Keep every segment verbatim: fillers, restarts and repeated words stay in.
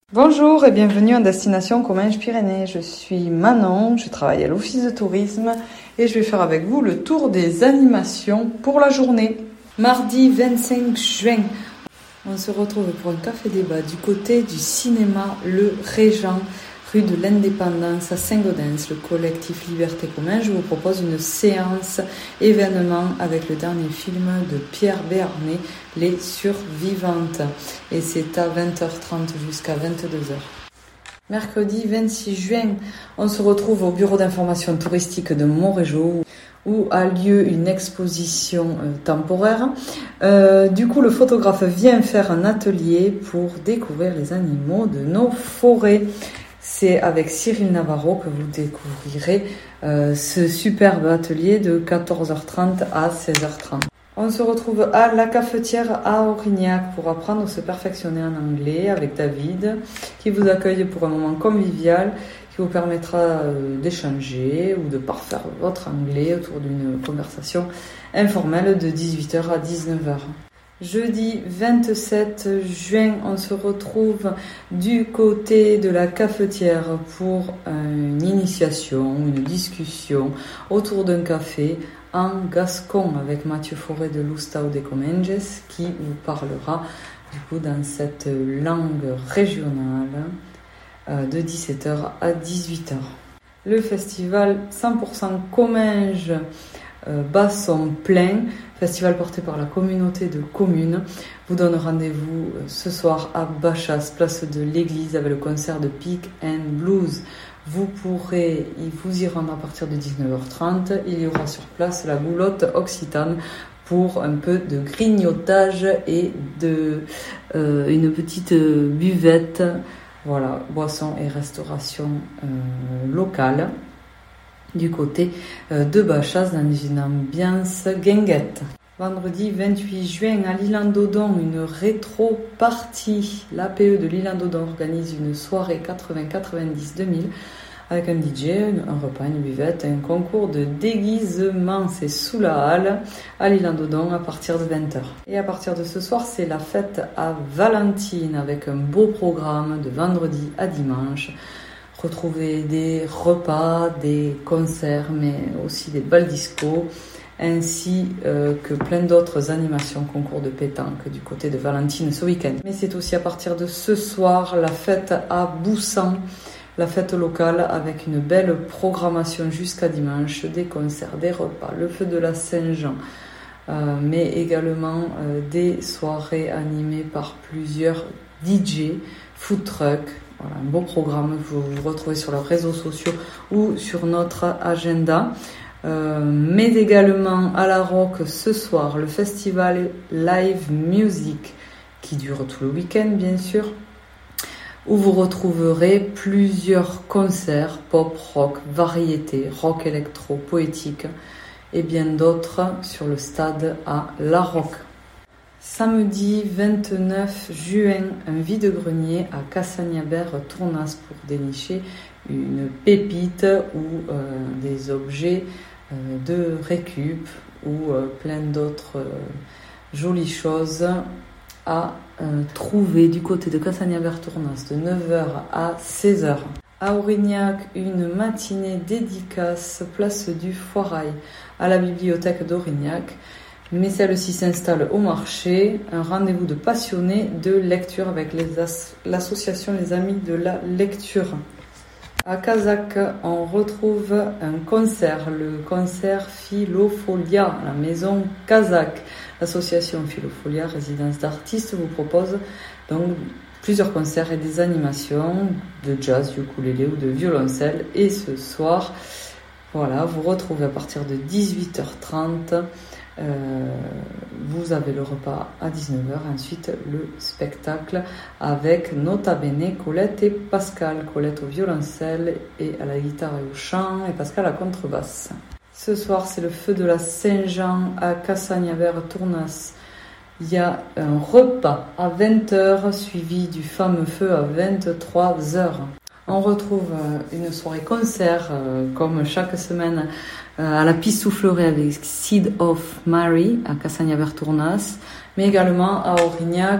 Bonjour et bienvenue en destination Comminges-Pyrénées. Je suis Manon, je travaille à l'office de tourisme et je vais faire avec vous le tour des animations pour la journée. Mardi vingt-cinq juin, on se retrouve pour un café débat du côté du cinéma Le Régent, rue de l'Indépendance à Saint-Gaudens. Le collectif Liberté Comminges vous propose une séance événement avec le dernier film de Pierre Béarnais, Les Survivantes. Et c'est à vingt heures trente jusqu'à vingt-deux heures. Mercredi vingt-six juin, on se retrouve au bureau d'information touristique de Montrégeau où a lieu une exposition euh, temporaire. Euh, du coup, le photographe vient faire un atelier pour découvrir les animaux de nos forêts. C'est avec Cyril Navarro que vous découvrirez euh, ce superbe atelier de quatorze heures trente à seize heures trente. On se retrouve à la cafetière à Aurignac pour apprendre à se perfectionner en anglais avec David, qui vous accueille pour un moment convivial, qui vous permettra euh, d'échanger ou de parfaire votre anglais autour d'une conversation informelle de dix-huit heures à dix-neuf heures. Jeudi vingt-sept juin, on se retrouve du côté de la cafetière pour une initiation, une discussion autour d'un café en gascon avec Mathieu Forêt de l'Oustau de Comminges qui vous parlera du coup dans cette langue régionale de dix-sept heures à dix-huit heures. Le festival cent pour cent Comminges euh, bat son plein. Festival porté par la communauté de communes, vous donne rendez-vous ce soir à Bachas, place de l'église, avec le concert de Peak and Blues. Vous pourrez vous y rendre à partir de dix-neuf heures trente. Il y aura sur place la boulotte occitane pour un peu de grignotage et de euh, une petite buvette. Voilà, boisson et restauration euh, locale. Du côté de Bachas dans une ambiance guinguette. Vendredi vingt-huit juin à l'Isle-en-Dodon, une rétro-partie. L'A P E de l'Isle-en-Dodon organise une soirée quatre-vingts quatre-vingt-dix deux mille avec un D J, un repas, une buvette, un concours de déguisement. C'est sous la halle à l'Isle-en-Dodon à partir de vingt heures. Et à partir de ce soir, c'est la fête à Valentine avec un beau programme de vendredi à dimanche. Retrouver des repas, des concerts, mais aussi des bals disco, ainsi euh, que plein d'autres animations, concours de pétanque du côté de Valentine ce week-end. Mais c'est aussi à partir de ce soir la fête à Boussan, la fête locale avec une belle programmation jusqu'à dimanche, des concerts, des repas, le feu de la Saint-Jean, euh, mais également euh, des soirées animées par plusieurs D J, food trucks. Voilà, un beau programme que vous, vous retrouvez sur leurs réseaux sociaux ou sur notre agenda. Euh, mais également à la Roque ce soir, le festival Live Music qui dure tout le week-end bien sûr, où vous retrouverez plusieurs concerts pop, rock, variété, rock électro, poétique et bien d'autres sur le stade à La Roque. Samedi vingt-neuf juin, un vide-grenier à Cassagnaber-Tournas pour dénicher une pépite ou euh, des objets euh, de récup ou euh, plein d'autres euh, jolies choses à euh, trouver du côté de Cassagnaber-Tournas de neuf heures à seize heures. À Aurignac, une matinée dédicace place du Foirail à la bibliothèque d'Aurignac. Mais celle-ci s'installe au marché, un rendez-vous de passionnés de lecture avec les as- l'association Les Amis de la Lecture. À Kazakh, on retrouve un concert, le concert Philofolia, la maison Kazakh. L'association Philofolia, résidence d'artistes, vous propose donc plusieurs concerts et des animations de jazz, ukulélé ou de violoncelle. Et ce soir, voilà, vous retrouvez à partir de dix-huit heures trente. Euh, vous avez le repas à dix-neuf heures, ensuite le spectacle avec Nota Bene Colette et Pascal. Colette au violoncelle et à la guitare et au chant et Pascal à contrebasse. Ce soir, c'est le feu de la Saint-Jean à Cassagnaber-Tournas. Il y a un repas à vingt heures suivi du fameux feu à vingt-trois heures. On retrouve une soirée concert comme chaque semaine à la piste soufflerée avec Seed of Mary à Cassagnaber-Tournas, mais également à Aurignac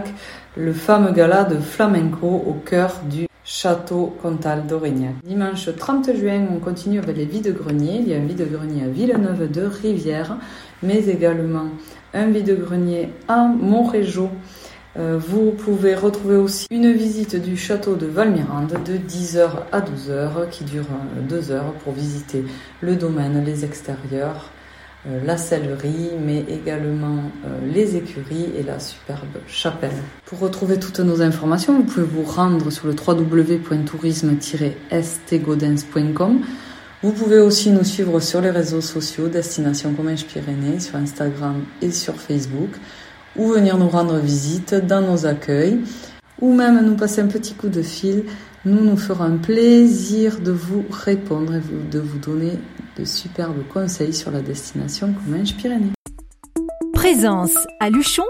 le fameux gala de flamenco au cœur du Château Comtal d'Aurignac. Dimanche trente juin, on continue avec les vide-greniers. Il y a un vide-grenier à Villeneuve de Rivière, mais également un vide-grenier à Montrégeau. Euh, vous pouvez retrouver aussi une visite du château de Valmirande de dix heures à douze heures qui dure deux heures pour visiter le domaine, les extérieurs, euh, la sellerie, mais également euh, les écuries et la superbe chapelle. Pour retrouver toutes nos informations, vous pouvez vous rendre sur le w w w point tourisme tiret s t gaudens point com. Vous pouvez aussi nous suivre sur les réseaux sociaux Destination Comminges-Pyrénées, sur Instagram et sur Facebook, ou venir nous rendre visite dans nos accueils, ou même nous passer un petit coup de fil. Nous nous ferons un plaisir de vous répondre et de vous donner de superbes conseils sur la destination Comminges-Pyrénées. Présence à Luchon,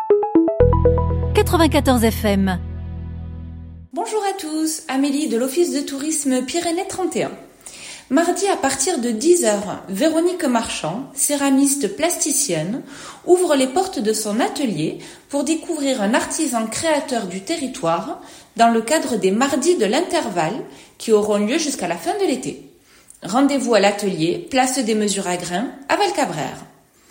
quatre-vingt-quatorze F M. Bonjour à tous, Amélie de l'Office de tourisme Pyrénées trente et un. Mardi à partir de dix heures, Véronique Marchand, céramiste plasticienne, ouvre les portes de son atelier pour découvrir un artisan créateur du territoire dans le cadre des Mardis de l'Intervalle qui auront lieu jusqu'à la fin de l'été. Rendez-vous à l'atelier, place des Mesures à Grains, à Valcabrère.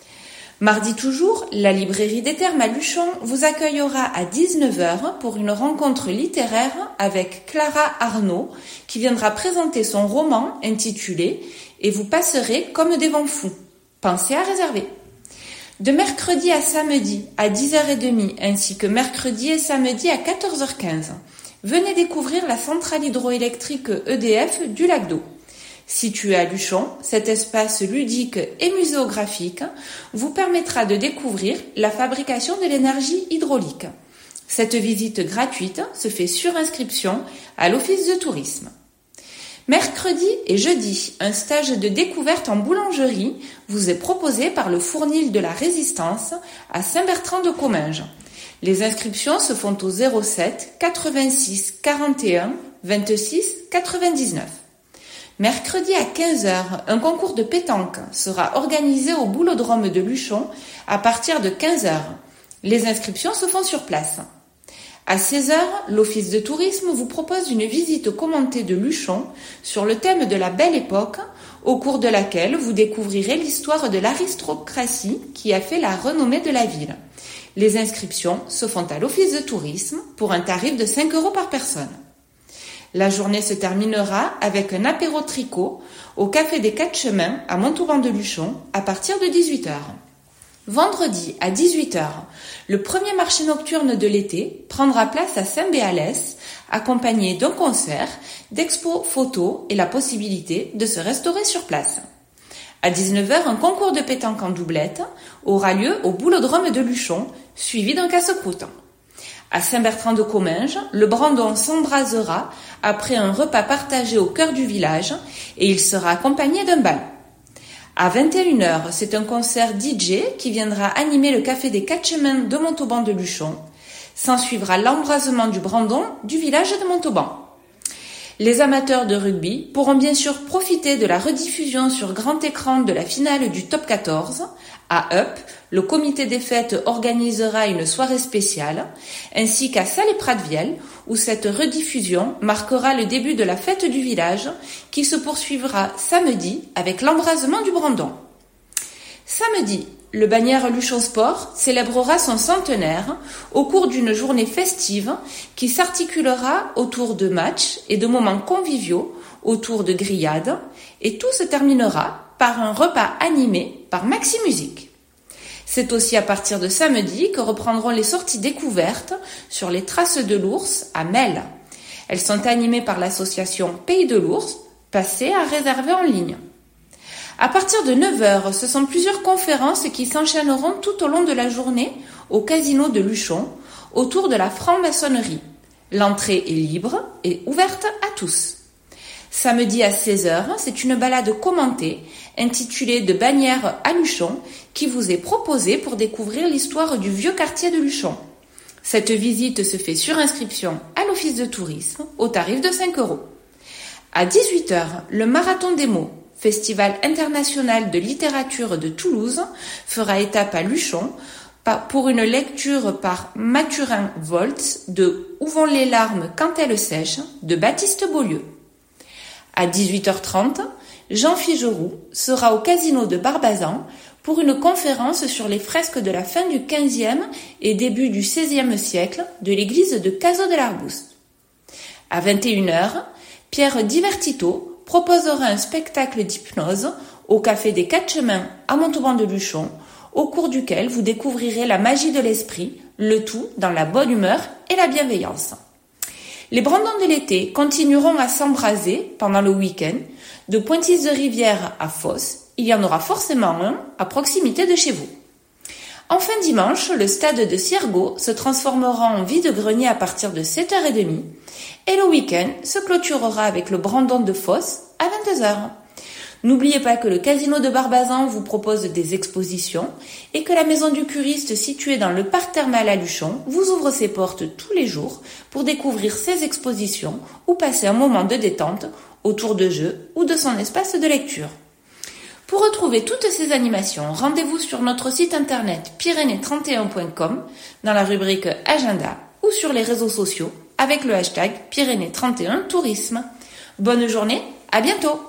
Mardi toujours, la librairie des Thermes à Luchon vous accueillera à dix-neuf heures pour une rencontre littéraire avec Clara Arnaud qui viendra présenter son roman intitulé « Et vous passerez comme des vents fous ». Pensez à réserver. De mercredi à samedi à dix heures trente ainsi que mercredi et samedi à quatorze heures quinze, venez découvrir la centrale hydroélectrique E D F du Lac d'Eau. Situé à Luchon, cet espace ludique et muséographique vous permettra de découvrir la fabrication de l'énergie hydraulique. Cette visite gratuite se fait sur inscription à l'Office de tourisme. Mercredi et jeudi, un stage de découverte en boulangerie vous est proposé par le Fournil de la Résistance à Saint-Bertrand-de-Comminges. Les inscriptions se font au zéro sept quatre-vingt-six quarante et un vingt-six quatre-vingt-dix-neuf. Mercredi à quinze heures, un concours de pétanque sera organisé au boulodrome de Luchon à partir de quinze heures. Les inscriptions se font sur place. À seize heures, l'Office de tourisme vous propose une visite commentée de Luchon sur le thème de la Belle Époque, au cours de laquelle vous découvrirez l'histoire de l'aristocratie qui a fait la renommée de la ville. Les inscriptions se font à l'Office de tourisme pour un tarif de cinq euros par personne. La journée se terminera avec un apéro tricot au Café des Quatre Chemins à Montauban de Luchon à partir de dix-huit heures. Vendredi à dix-huit heures, le premier marché nocturne de l'été prendra place à Saint-Béalès, accompagné d'un concert, d'expos photos et la possibilité de se restaurer sur place. À dix-neuf heures, un concours de pétanque en doublette aura lieu au boulodrome de Luchon, suivi d'un casse-croûte. À Saint-Bertrand-de-Comminges, le brandon s'embrasera après un repas partagé au cœur du village et il sera accompagné d'un bal. À vingt et une heures, c'est un concert D J qui viendra animer le Café des Quatre Chemins de Montauban de Luchon. S'ensuivra l'embrasement du brandon du village de Montauban. Les amateurs de rugby pourront bien sûr profiter de la rediffusion sur grand écran de la finale du Top quatorze. À Up, le comité des fêtes organisera une soirée spéciale, ainsi qu'à Salé-Pratviel, où cette rediffusion marquera le début de la fête du village, qui se poursuivra samedi avec l'embrasement du brandon. Samedi, le Bagnères Luchon Sport célébrera son centenaire au cours d'une journée festive qui s'articulera autour de matchs et de moments conviviaux, autour de grillades, et tout se terminera par un repas animé par Maxi Musique. C'est aussi à partir de samedi que reprendront les sorties découvertes sur les traces de l'ours à Melle. Elles sont animées par l'association Pays de l'Ours, passées à réserver en ligne. À partir de neuf heures, ce sont plusieurs conférences qui s'enchaîneront tout au long de la journée au casino de Luchon, autour de la franc-maçonnerie. L'entrée est libre et ouverte à tous. Samedi à seize heures, c'est une balade commentée intitulée De Bagnères à Luchon qui vous est proposée pour découvrir l'histoire du vieux quartier de Luchon. Cette visite se fait sur inscription à l'Office de tourisme au tarif de cinq euros. À dix-huit heures, le Marathon des mots, Festival international de littérature de Toulouse, fera étape à Luchon pour une lecture par Mathurin Voltz de Où vont les larmes quand elles sèchent de Baptiste Beaulieu. À dix-huit heures trente, Jean Figeroux sera au casino de Barbazan pour une conférence sur les fresques de la fin du quinzième et début du seizième siècle de l'église de Cazaux de l'Arbouste. À vingt et une heures, Pierre Divertito proposera un spectacle d'hypnose au Café des Quatre Chemins à Montauban-de-Luchon, au cours duquel vous découvrirez la magie de l'esprit, le tout dans la bonne humeur et la bienveillance. Les brandons de l'été continueront à s'embraser pendant le week-end. De Pointis-de-Rivière à Fosse, il y en aura forcément un à proximité de chez vous. Enfin dimanche, le stade de Ciergo se transformera en vide-grenier à partir de sept heures trente et le week-end se clôturera avec le brandon de Fosse à vingt-deux heures. N'oubliez pas que le casino de Barbazan vous propose des expositions et que la maison du curiste située dans le parc thermal à Luchon vous ouvre ses portes tous les jours pour découvrir ses expositions ou passer un moment de détente autour de jeux ou de son espace de lecture. Pour retrouver toutes ces animations, rendez-vous sur notre site internet pyrénées trente et un point com dans la rubrique Agenda ou sur les réseaux sociaux avec le hashtag Pyrénées trente et un Tourisme. Bonne journée, à bientôt!